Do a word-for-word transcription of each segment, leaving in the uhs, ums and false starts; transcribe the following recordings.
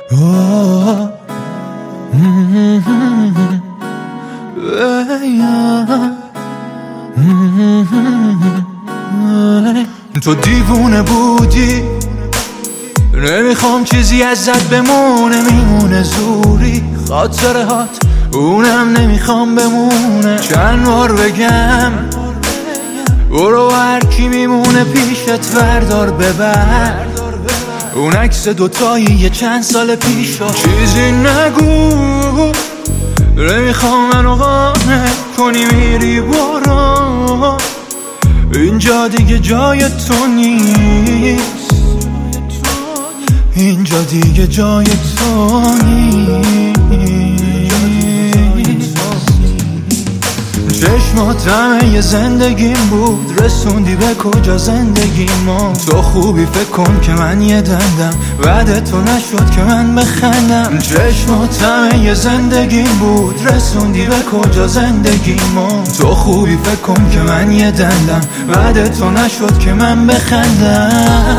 Oh, mm-hmm. Yeah. Mm-hmm. تو دیوونه بودی، نمیخوام چیزی ازت بمونه، میمونه زوری خاطره هات، اونم نمیخوام بمونه. چند بار بگم برو، هر کی میمونه پیشت وردار ببر، اون عکس دوتایی یه چند سال پیشا. چیزی نگو، نمیخوام منو قانع کنی، میری برو، اینجا دیگه جای تو نیست، اینجا دیگه جای تو نیست. چشمات همه زندگیم بود، رسوندی به کجا زندگی ما. تو خوبی فکر کن که من یه دندم، بعد تو نشد که من بخندم. چشمات همه زندگیم بود، رسوندی به کجا زندگی ما. تو خوبی فکر کن که من یه دندم، بعد تو نشد که من بخندم.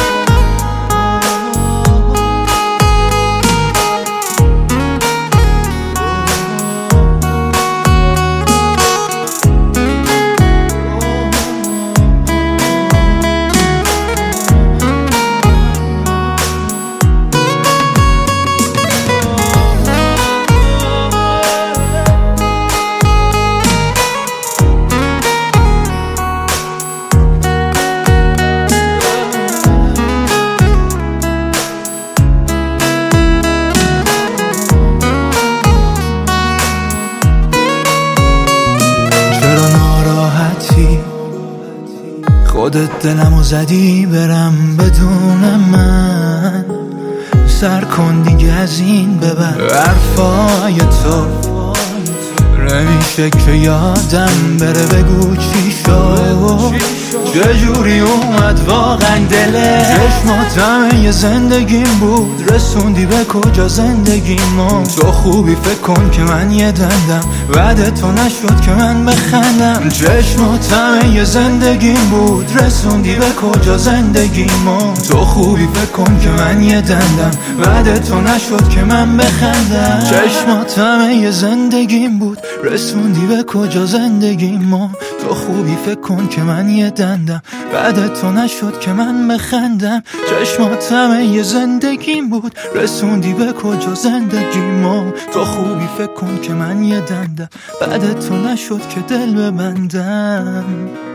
خودت دلمو زدی برم بدون من، سر کن دیگه از این ببر. حرفای تو نمیشه که یادم بره، بگو چی شد، چجوری اومد واقعا دلت. چشمات همه زندگیم بود، رسوندی به کجا زندگی ما. تو خوبی فکر کن که من یه دندم، بعد تو نشد که من بخندم. چشمات همه زندگیم بود، رسوندی به کجا زندگی ما. تو خوبی فکر کن که من یه دندم، بعد تو نشد که من بخندم. چشمات همه زندگیم بود، رسوندی به کجا زندگی ما. تو خوبی فکر کن که من یه دندم، بعد تو نشد که من بخندم. چشمات همه زندگیم بود، رسوندی به کجا زندگی ما. تو خوبی فکر کن که من یه دندم، بعد تو نشد که دل ببندم.